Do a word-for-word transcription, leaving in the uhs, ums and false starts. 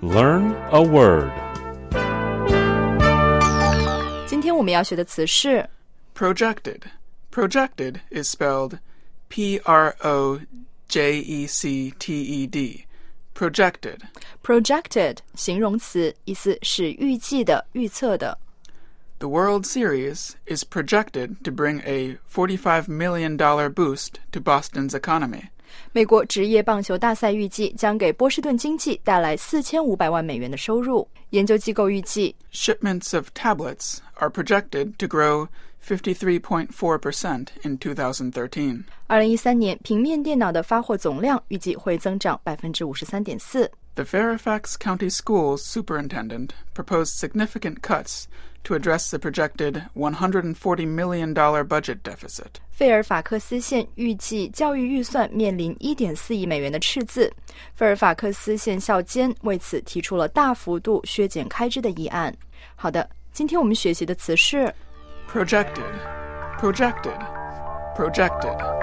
Learn a word. 今天我们要学的词是 Projected. Projected is spelled P R O J E C T E D. Projected. projected 形容词，意思是预计的、预测的。 The World Series is projected to bring a forty-five million dollars boost to Boston's economy. 美国职业棒球大赛预计将给波士顿经济带来四千五百万美元的收入。研究机构预计 Shipments of tablets are projected to grow fifty-three point four percent in twenty thirteen. 二零一三年平面电脑的发货总量预计会增长 百分之五十三点四。 The Fairfax County Schools superintendent proposed significant cuts to address the projected one hundred forty million dollars budget deficit. 费尔法克斯县预计教育预算面临 一点四亿美元的赤字，费尔法克斯县校监为此提出了大幅度削减开支的议案。好的，今天我们学习的词是 Projected, projected, projected.